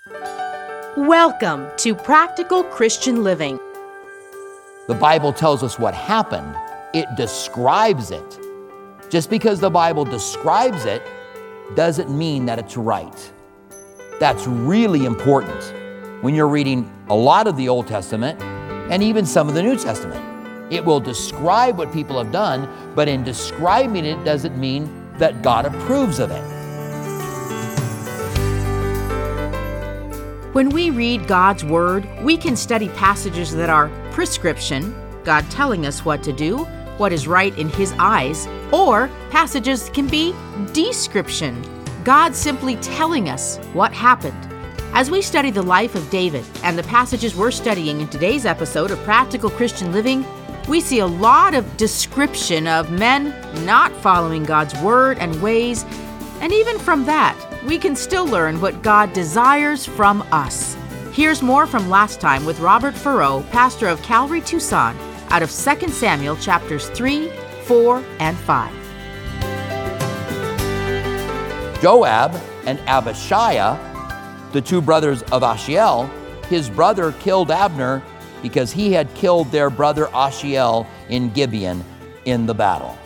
Welcome to Practical Christian Living. The Bible tells us what happened. It describes it. Just because the Bible describes it doesn't mean that it's right. That's really important when you're reading a lot of the Old Testament and even some of the New Testament. It will describe what people have done, but in describing it doesn't mean that God approves of it. When we read God's Word, we can study passages that are prescription, God telling us what to do, what is right in His eyes, or passages can be description, God simply telling us what happened. As we study the life of David and the passages we're studying in today's episode of Practical Christian Living, we see a lot of description of men not following God's Word and ways, and even from that, we can still learn what God desires from us. Here's more from last time with Robert Furrow, pastor of Calvary Tucson, out of 2 Samuel chapters 3, 4, and 5. Joab and Abishai, the two brothers of Ashiel, his brother killed Abner because he had killed their brother Ashiel in Gibeon in the battle.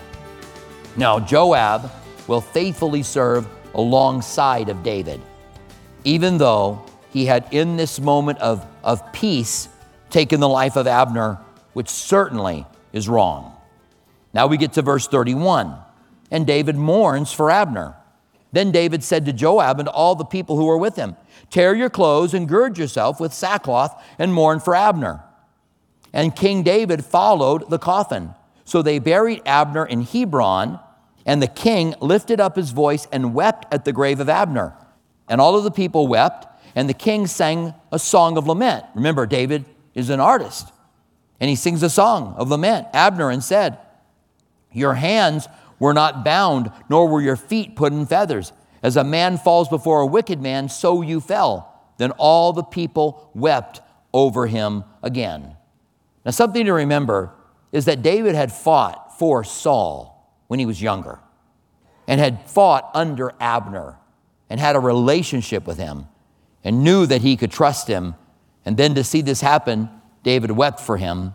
Now Joab will faithfully serve alongside of David, even though he had in this moment of peace taken the life of Abner, which certainly is wrong. Now we get to verse 31, and David mourns for Abner. Then David said to Joab and all the people who were with him, "Tear your clothes and gird yourself with sackcloth and mourn for Abner." And King David followed the coffin. So they buried Abner in Hebron, and the king lifted up his voice and wept at the grave of Abner. And all of the people wept, and the king sang a song of lament. Remember, David is an artist, and he sings a song of lament, Abner, and said, "Your hands were not bound, nor were your feet put in feathers. As a man falls before a wicked man, so you fell." Then all the people wept over him again. Now, something to remember is that David had fought for Saul when he was younger, and had fought under Abner, and had a relationship with him, and knew that he could trust him. And then to see this happen, David wept for him.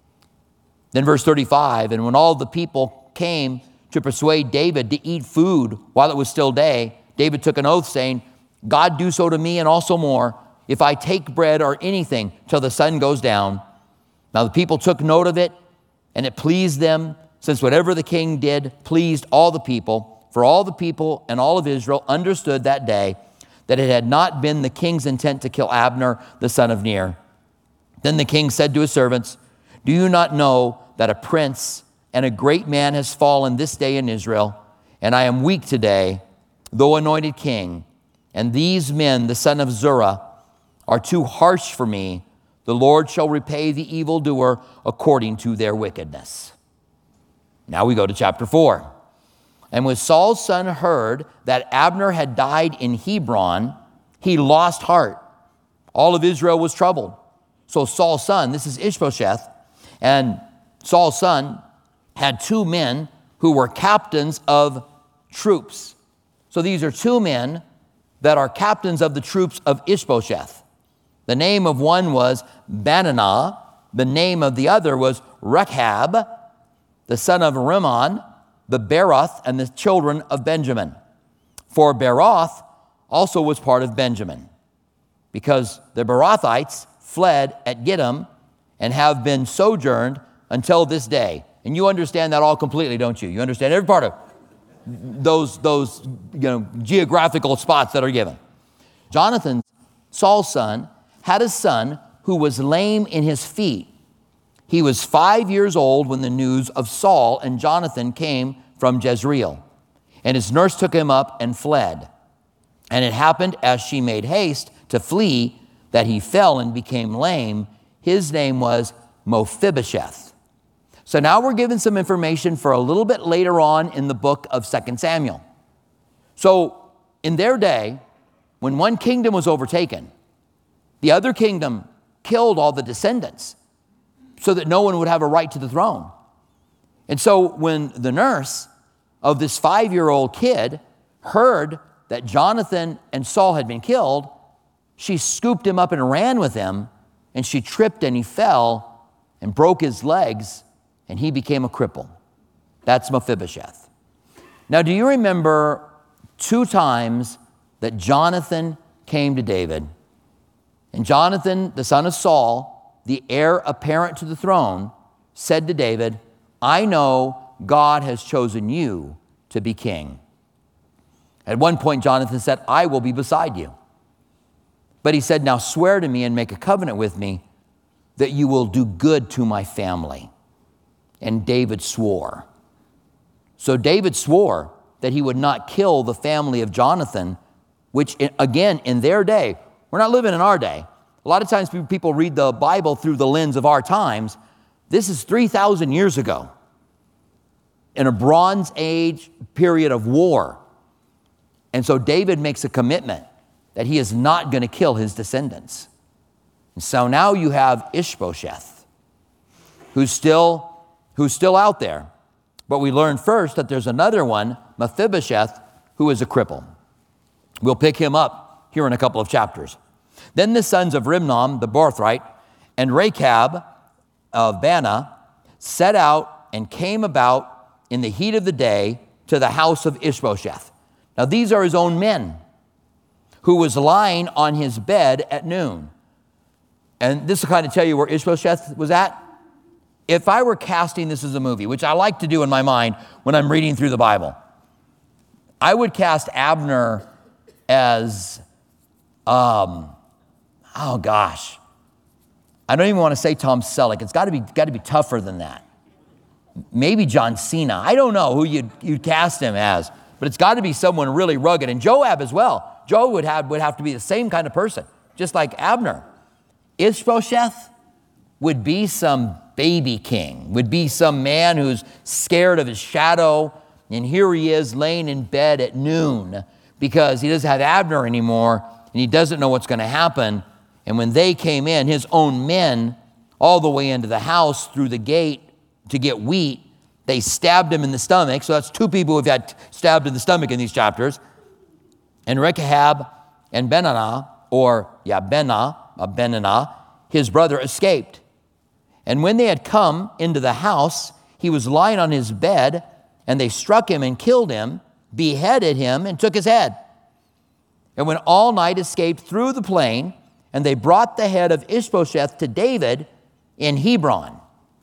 Then verse 35, and when all the people came to persuade David to eat food while it was still day, David took an oath saying, "God do so to me and also more, if I take bread or anything till the sun goes down." Now the people took note of it, and it pleased them, since whatever the king did pleased all the people. For all the people and all of Israel understood that day that it had not been the king's intent to kill Abner, the son of Ner. Then the king said to his servants, "Do you not know that a prince and a great man has fallen this day in Israel? And I am weak today, though anointed king. And these men, the son of Zerah, are too harsh for me. The Lord shall repay the evildoer according to their wickedness." Now we go to chapter 4. And when Saul's son heard that Abner had died in Hebron, he lost heart. All of Israel was troubled. So Saul's son, this is Ishbosheth, and Saul's son had two men who were captains of troops. So these are two men that are captains of the troops of Ishbosheth. The name of one was Benaiah. The name of the other was Rechab, the son of Rimmon, the Beeroth, and the children of Benjamin. For Beeroth also was part of Benjamin, because the Beerothites fled at Gittim and have been sojourned until this day. And you understand that all completely, don't you? You understand every part of those geographical spots that are given. Jonathan, Saul's son, had a son who was lame in his feet. He was 5 years old when the news of Saul and Jonathan came from Jezreel. And his nurse took him up and fled. And it happened as she made haste to flee that he fell and became lame. His name was Mephibosheth. So now we're given some information for a little bit later on in the book of 2 Samuel. So in their day, when one kingdom was overtaken, the other kingdom killed all the descendants so that no one would have a right to the throne. And so when the nurse of this 5-year-old kid heard that Jonathan and Saul had been killed, She scooped him up and ran with him, and she tripped and he fell and broke his legs, and he became a cripple. That's Mephibosheth. Now, do you remember 2 times that Jonathan came to David? And Jonathan, the son of Saul, the heir apparent to the throne, said to David, I know God has chosen you to be king. At one point, Jonathan said, I will be beside you. But he said, now swear to me and make a covenant with me that you will do good to my family. And David swore. So David swore that he would not kill the family of Jonathan, which, again, in their day, we're not living in our day. A lot of times people read the Bible through the lens of our times. This is 3,000 years ago, in a Bronze Age period of war. And so David makes a commitment that he is not going to kill his descendants. And so now you have Ishbosheth, who's still out there. But we learn first that there's another one, Mephibosheth, who is a cripple. We'll pick him up here in a couple of chapters. Then the sons of Rimnon, the Borthite, and Rechab of Baanah set out and came about in the heat of the day to the house of Ishbosheth. Now these are his own men, who was lying on his bed at noon. And this will kind of tell you where Ishbosheth was at. If I were casting this as a movie, which I like to do in my mind when I'm reading through the Bible, I would cast Abner as, I don't even want to say Tom Selleck. It's got to be tougher than that. Maybe John Cena. I don't know who you'd cast him as, but it's got to be someone really rugged. And Joab as well. Joab would have to be the same kind of person, just like Abner. Ishbosheth would be some baby king, would be some man who's scared of his shadow, and here he is laying in bed at noon because he doesn't have Abner anymore, and he doesn't know what's going to happen. And when they came in, his own men, all the way into the house through the gate to get wheat, they stabbed him in the stomach. So that's 2 people who've got stabbed in the stomach in these chapters. And Rechab and Benaiah, his brother, escaped. And when they had come into the house, he was lying on his bed, and they struck him and killed him, beheaded him, and took his head. And when all night escaped through the plain, and they brought the head of Ishbosheth to David in Hebron.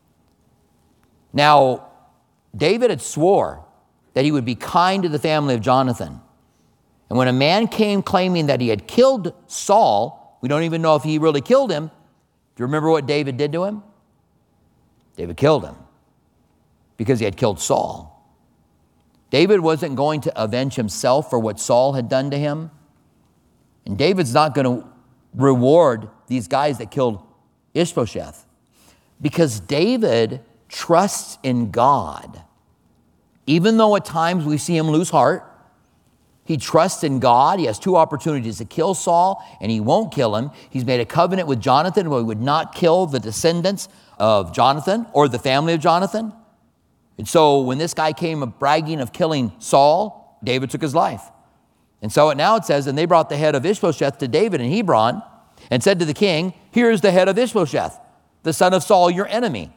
Now, David had swore that he would be kind to the family of Jonathan. And when a man came claiming that he had killed Saul, we don't even know if he really killed him. Do you remember what David did to him? David killed him because he had killed Saul. David wasn't going to avenge himself for what Saul had done to him. And David's not going to reward these guys that killed Ishbosheth because David trusts in God. Even though at times we see him lose heart, he trusts in God. He has 2 opportunities to kill Saul, and he won't kill him. He's made a covenant with Jonathan where he would not kill the descendants of Jonathan or the family of Jonathan. And so when this guy came bragging of killing Saul, David took his life. And so now it says, and they brought the head of Ishbosheth to David in Hebron and said to the king, here is the head of Ishbosheth, the son of Saul, your enemy,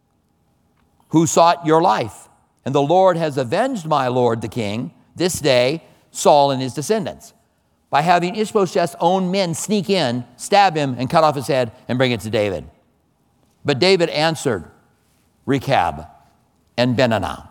who sought your life. And the Lord has avenged my lord the king this day, Saul and his descendants, by having Ishbosheth's own men sneak in, stab him, and cut off his head and bring it to David. But David answered Rechab and Benaiah,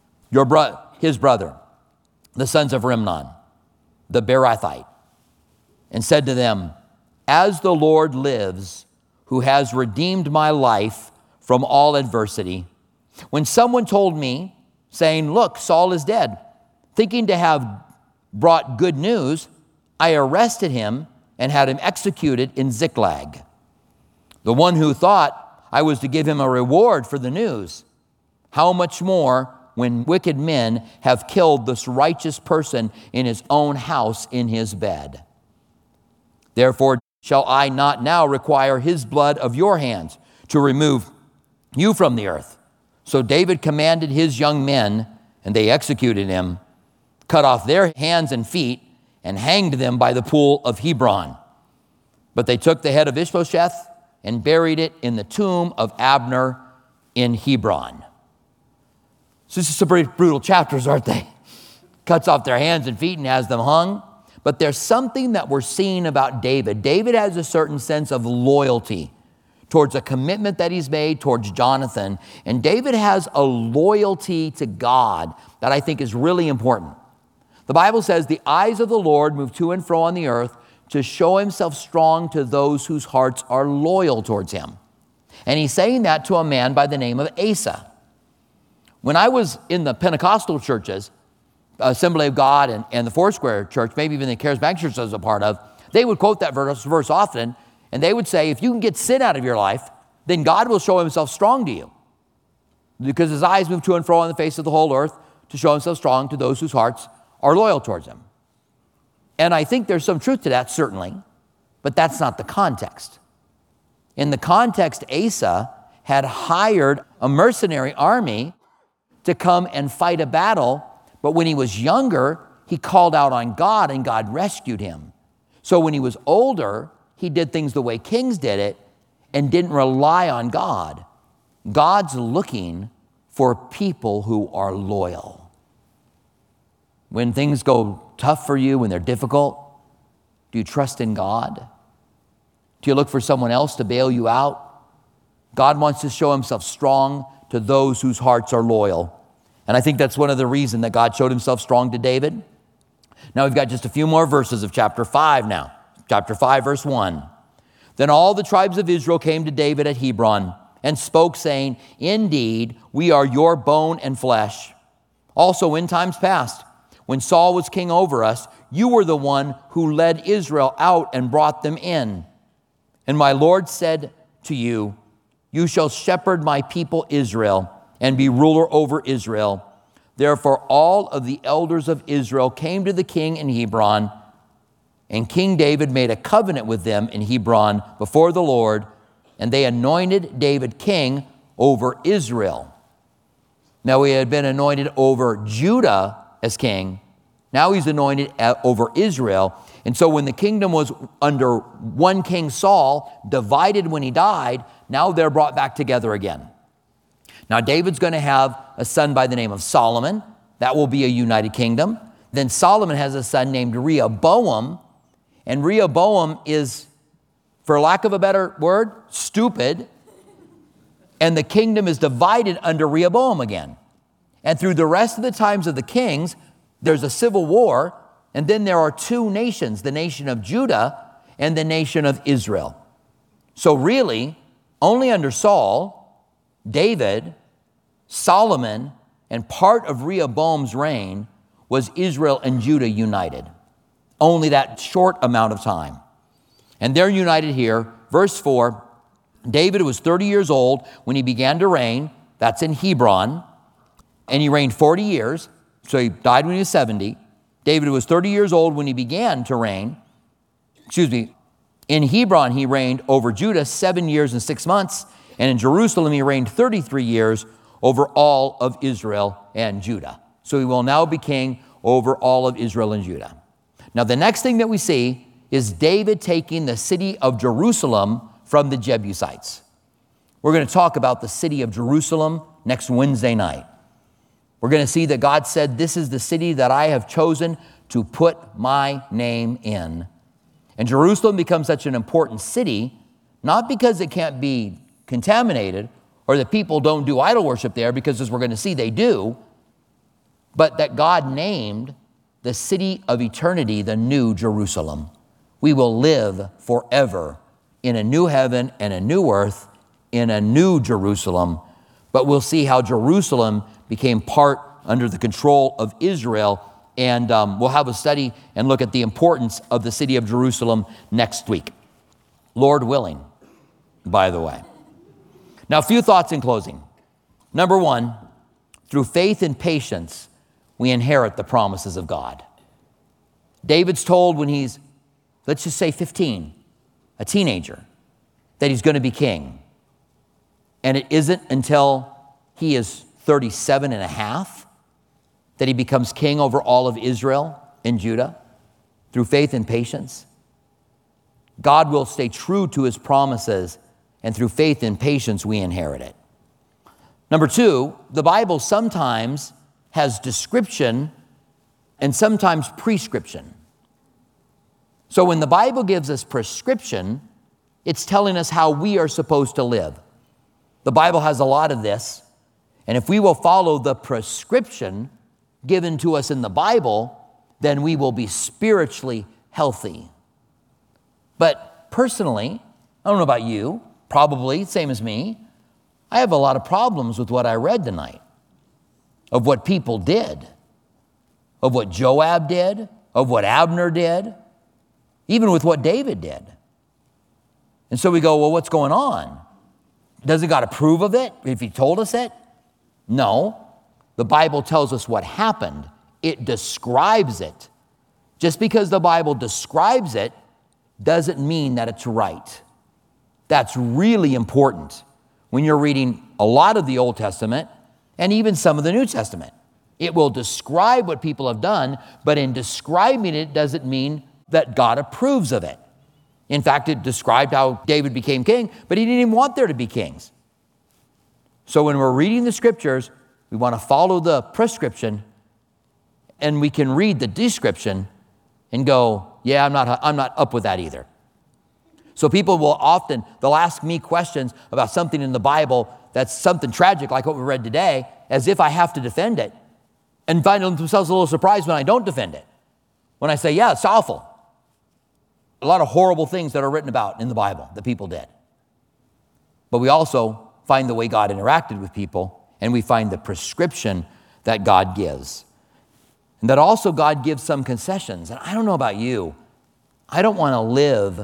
his brother, the sons of Rimnon, the Beerothite, and said to them, as the Lord lives, who has redeemed my life from all adversity, when someone told me, saying, look, Saul is dead, thinking to have brought good news, I arrested him and had him executed in Ziklag. The one who thought I was to give him a reward for the news, how much more when wicked men have killed this righteous person in his own house in his bed? Therefore shall I not now require his blood of your hands to remove you from the earth? So David commanded his young men, and they executed him, cut off their hands and feet, and hanged them by the pool of Hebron. But they took the head of Ishbosheth and buried it in the tomb of Abner in Hebron. So this is some pretty brutal chapters, aren't they? Cuts off their hands and feet and has them hung. But there's something that we're seeing about David. David has a certain sense of loyalty towards a commitment that he's made towards Jonathan. And David has a loyalty to God that I think is really important. The Bible says, the eyes of the Lord move to and fro on the earth to show himself strong to those whose hearts are loyal towards him. And he's saying that to a man by the name of Asa. When I was in the Pentecostal churches, Assembly of God and the Foursquare Church, maybe even the Charismatic Church I was a part of, they would quote that verse often, and they would say, if you can get sin out of your life, then God will show himself strong to you. Because his eyes move to and fro on the face of the whole earth to show himself strong to those whose hearts are loyal towards him. And I think there's some truth to that, certainly, but that's not the context. In the context, Asa had hired a mercenary army to come and fight a battle, but when he was younger, he called out on God and God rescued him. So when he was older, he did things the way kings did it and didn't rely on God. God's looking for people who are loyal. When things go tough for you, when they're difficult, do you trust in God? Do you look for someone else to bail you out? God wants to show himself strong to those whose hearts are loyal. And I think that's one of the reasons that God showed himself strong to David. Now we've got just a few more verses of chapter 5 now. Chapter 5, verse 1. Then all the tribes of Israel came to David at Hebron and spoke, saying, indeed, we are your bone and flesh. Also in times past, when Saul was king over us, you were the one who led Israel out and brought them in. And my Lord said to you, you shall shepherd my people Israel and be ruler over Israel. Therefore, all of the elders of Israel came to the king in Hebron, and King David made a covenant with them in Hebron before the Lord, and they anointed David king over Israel. Now, he had been anointed over Judah as king. Now he's anointed over Israel. And so when the kingdom was under one king, Saul, divided when he died, now they're brought back together again. Now, David's going to have a son by the name of Solomon. That will be a united kingdom. Then Solomon has a son named Rehoboam. And Rehoboam is, for lack of a better word, stupid. And the kingdom is divided under Rehoboam again. And through the rest of the times of the kings, there's a civil war. And then there are two nations, the nation of Judah and the nation of Israel. So really, only under Saul, David, Solomon, and part of Rehoboam's reign was Israel and Judah united. Only that short amount of time. And they're united here. Verse 4, David was 30 years old when he began to reign. That's in Hebron. And he reigned 40 years. So he died when he was 70. David was 30 years old when he began to reign. In Hebron, he reigned over Judah 7 years and 6 months. And in Jerusalem, he reigned 33 years over all of Israel and Judah. So he will now be king over all of Israel and Judah. Now, the next thing that we see is David taking the city of Jerusalem from the Jebusites. We're going to talk about the city of Jerusalem next Wednesday night. We're going to see that God said, this is the city that I have chosen to put my name in. And Jerusalem becomes such an important city, not because it can't be contaminated or that people don't do idol worship there, because as we're going to see, they do, but that God named the city of eternity the New Jerusalem. We will live forever in a new heaven and a new earth, in a new Jerusalem. But we'll see how Jerusalem became part under the control of Israel. And we'll have a study and look at the importance of the city of Jerusalem next week. Lord willing, by the way. Now, a few thoughts in closing. Number one, through faith and patience, we inherit the promises of God. David's told when he's, let's just say 15, a teenager, that he's going to be king. And it isn't until he is 37 and a half that he becomes king over all of Israel and Judah through faith and patience. God will stay true to his promises, and through faith and patience, we inherit it. Number two, the Bible sometimes has description and sometimes prescription. So when the Bible gives us prescription, it's telling us how we are supposed to live. The Bible has a lot of this, and if we will follow the prescription given to us in the Bible, then we will be spiritually healthy. But personally, I don't know about you, probably same as me, I have a lot of problems with what I read tonight, of what people did, of what Joab did, of what Abner did, even with what David did. And so we go, well, what's going on? Doesn't God approve of it if he told us it? No. The Bible tells us what happened. It describes it. Just because the Bible describes it doesn't mean that it's right. That's really important when you're reading a lot of the Old Testament and even some of the New Testament. It will describe what people have done, but in describing it doesn't mean that God approves of it. In fact, it described how David became king, but he didn't even want there to be kings. So when we're reading the scriptures, we want to follow the prescription, and we can read the description and go, yeah, I'm not up with that either. So people they'll ask me questions about something in the Bible that's something tragic like what we read today, as if I have to defend it, and find themselves a little surprised when I don't defend it. When I say, yeah, it's awful. A lot of horrible things that are written about in the Bible that people did. But we also find the way God interacted with people, and we find the prescription that God gives. And that also God gives some concessions. And I don't know about you, I don't want to live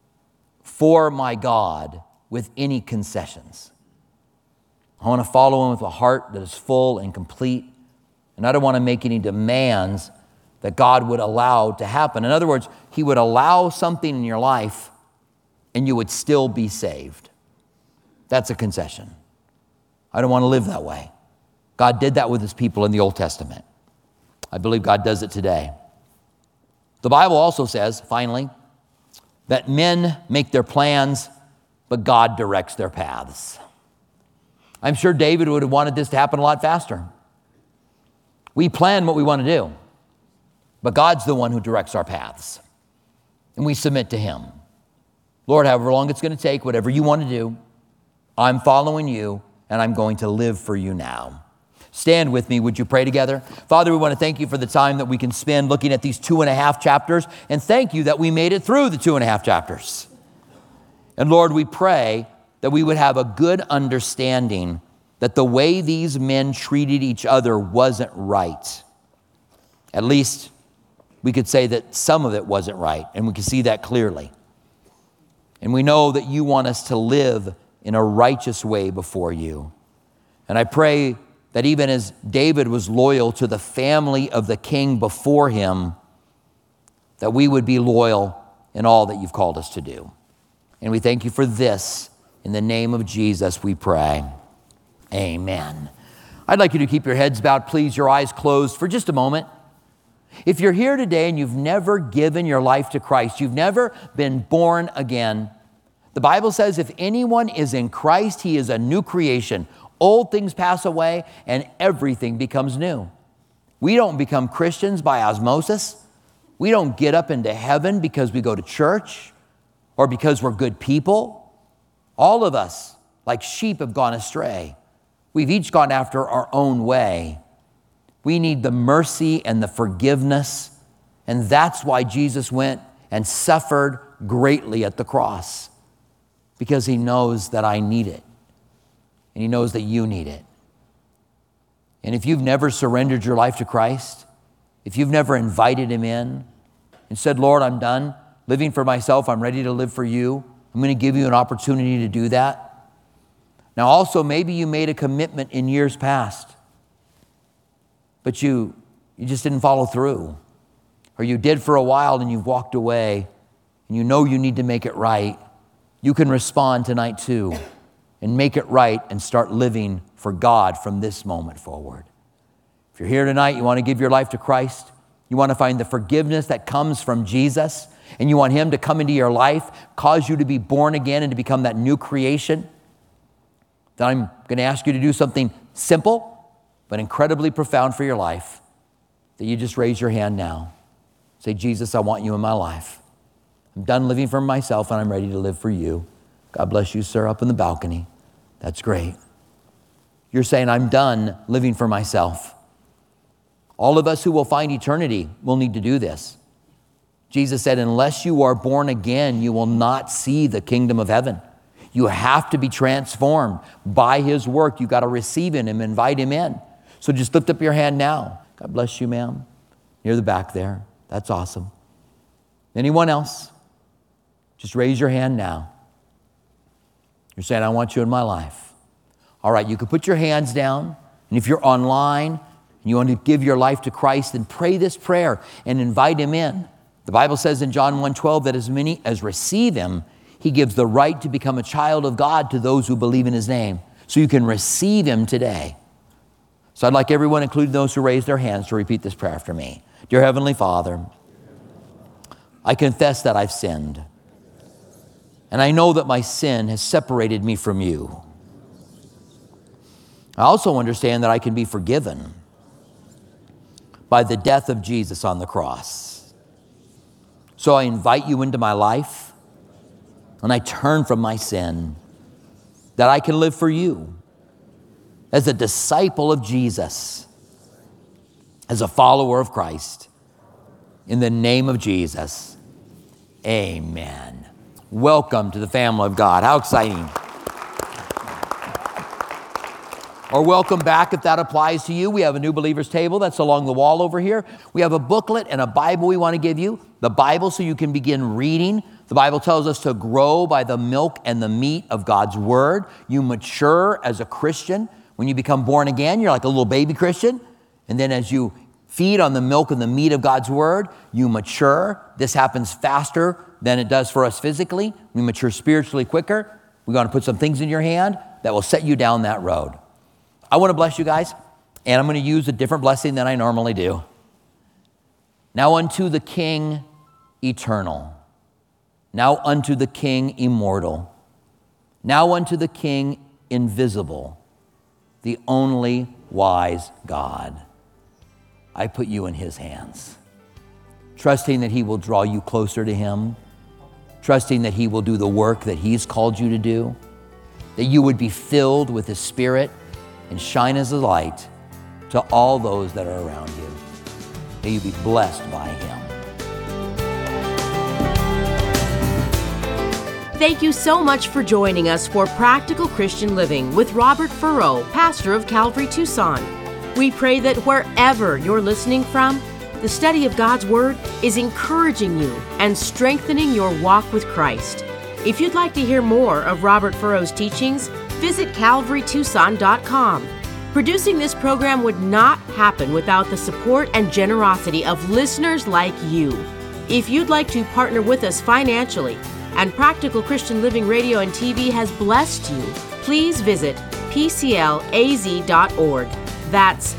for my God with any concessions. I want to follow him with a heart that is full and complete, and I don't want to make any demands that God would allow to happen. In other words, he would allow something in your life and you would still be saved. That's a concession. I don't want to live that way. God did that with his people in the Old Testament. I believe God does it today. The Bible also says, finally, that men make their plans, but God directs their paths. I'm sure David would have wanted this to happen a lot faster. We plan what we want to do, but God's the one who directs our paths, and we submit to him. Lord, however long it's going to take, whatever you want to do, I'm following you, and I'm going to live for you now. Stand with me. Would you pray together? Father, we want to thank you for the time that we can spend looking at these 2.5 chapters, and thank you that we made it through the 2.5 chapters. And Lord, we pray that we would have a good understanding that the way these men treated each other wasn't right. At least we could say that some of it wasn't right, and we can see that clearly. And we know that you want us to live in a righteous way before you. And I pray that even as David was loyal to the family of the king before him, that we would be loyal in all that you've called us to do. And we thank you for this. In the name of Jesus, we pray. Amen. I'd like you to keep your heads bowed, please, your eyes closed for just a moment. If you're here today and you've never given your life to Christ, you've never been born again, the Bible says if anyone is in Christ, he is a new creation. Old things pass away and everything becomes new. We don't become Christians by osmosis. We don't get up into heaven because we go to church or because we're good people. All of us, like sheep, have gone astray. We've each gone after our own way. We need the mercy and the forgiveness, and that's why Jesus went and suffered greatly at the cross, because he knows that I need it, and he knows that you need it. And if you've never surrendered your life to Christ, if you've never invited him in and said, Lord, I'm done living for myself, I'm ready to live for you, I'm going to give you an opportunity to do that. Now also, maybe you made a commitment in years past, but you just didn't follow through. Or you did for a while and you've walked away and you know you need to make it right. You can respond tonight too and make it right and start living for God from this moment forward. If you're here tonight, you want to give your life to Christ, you want to find the forgiveness that comes from Jesus, and you want him to come into your life, cause you to be born again and to become that new creation, then I'm going to ask you to do something simple but incredibly profound for your life, that you just raise your hand now. Say, Jesus, I want you in my life. I'm done living for myself and I'm ready to live for you. God bless you, sir, up in the balcony. That's great. You're saying, I'm done living for myself. All of us who will find eternity will need to do this. Jesus said, unless you are born again, you will not see the kingdom of heaven. You have to be transformed by his work. You got to receive him, invite him in. So just lift up your hand now. God bless you, ma'am. Near the back there. That's awesome. Anyone else? Just raise your hand now. You're saying, I want you in my life. All right, you can put your hands down. And if you're online and you want to give your life to Christ, then pray this prayer and invite him in. The Bible says in John 1:12 that as many as receive him, he gives the right to become a child of God to those who believe in his name. So you can receive him today. So I'd like everyone, including those who raised their hands, to repeat this prayer after me. Dear Heavenly Father, I confess that I've sinned. And I know that my sin has separated me from you. I also understand that I can be forgiven by the death of Jesus on the cross. So I invite you into my life, and I turn from my sin, that I can live for you as a disciple of Jesus, as a follower of Christ. In the name of Jesus, amen. Welcome to the family of God. How exciting. Or welcome back if that applies to you. We have a new believers table that's along the wall over here. We have a booklet and a Bible we want to give you. The Bible so you can begin reading. The Bible tells us to grow by the milk and the meat of God's word. You mature as a Christian. When you become born again, you're like a little baby Christian. And then as you feed on the milk and the meat of God's word, you mature. This happens faster than it does for us physically. We mature spiritually quicker. We're going to put some things in your hand that will set you down that road. I want to bless you guys, and I'm going to use a different blessing than I normally do. Now unto the King eternal. Now unto the King immortal. Now unto the King invisible, the only wise God. I put you in his hands, trusting that he will draw you closer to him, trusting that he will do the work that he's called you to do, that you would be filled with his Spirit and shine as a light to all those that are around you. May you be blessed by him. Thank you so much for joining us for Practical Christian Living with Robert Furrow, pastor of Calvary Tucson. We pray that wherever you're listening from, the study of God's Word is encouraging you and strengthening your walk with Christ. If you'd like to hear more of Robert Furrow's teachings, visit calvarytucson.com. Producing this program would not happen without the support and generosity of listeners like you. If you'd like to partner with us financially, and Practical Christian Living Radio and TV has blessed you, please visit pclaz.org. That's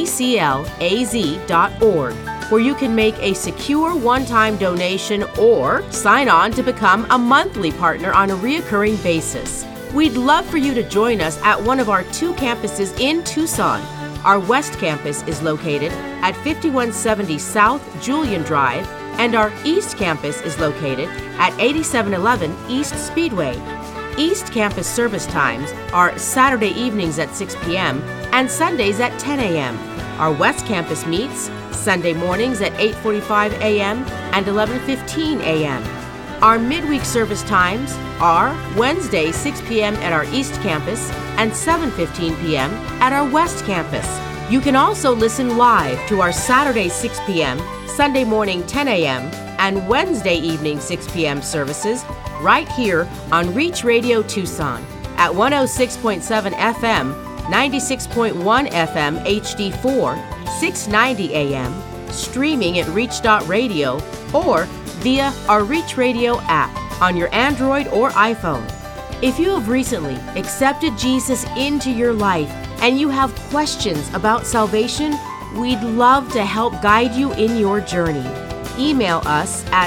pclaz.org, where you can make a secure one-time donation or sign on to become a monthly partner on a reoccurring basis. We'd love for you to join us at one of our 2 campuses in Tucson. Our West Campus is located at 5170 South Julian Drive, and our East Campus is located at 8711 East Speedway. East Campus service times are Saturday evenings at 6 p.m. and Sundays at 10 a.m. Our West Campus meets Sunday mornings at 8:45 a.m. and 11:15 a.m. Our midweek service times are Wednesday 6 p.m. at our East Campus and 7:15 p.m. at our West Campus. You can also listen live to our Saturday 6 p.m., Sunday morning 10 a.m., and Wednesday evening 6 p.m. services right here on Reach Radio Tucson at 106.7 FM, 96.1 FM HD4, 690 AM, streaming at reach.radio, or via our Reach Radio app on your Android or iPhone. If you have recently accepted Jesus into your life and you have questions about salvation, we'd love to help guide you in your journey. email us at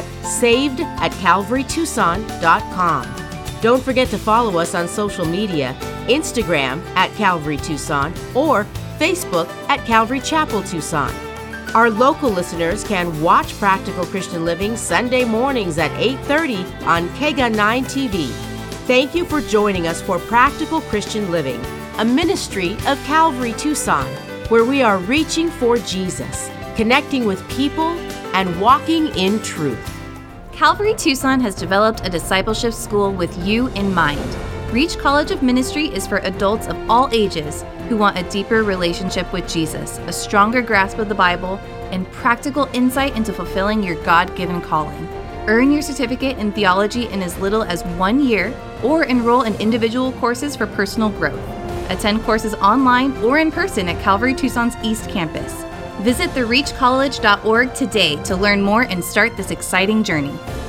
saved@calvarytucson.com. Don't forget to follow us on social media, Instagram at Calvary Tucson or Facebook at Calvary Chapel Tucson. Our local listeners can watch Practical Christian Living Sunday mornings at 8:30 on KEGA 9 TV. Thank you for joining us for Practical Christian Living, a ministry of Calvary Tucson, where we are reaching for Jesus, connecting with people, and walking in truth. Calvary Tucson has developed a discipleship school with you in mind. Reach College of Ministry is for adults of all ages who want a deeper relationship with Jesus, a stronger grasp of the Bible, and practical insight into fulfilling your God-given calling. Earn your certificate in theology in as little as 1 year, or enroll in individual courses for personal growth. Attend courses online or in person at Calvary Tucson's East Campus. Visit thereachcollege.org today to learn more and start this exciting journey.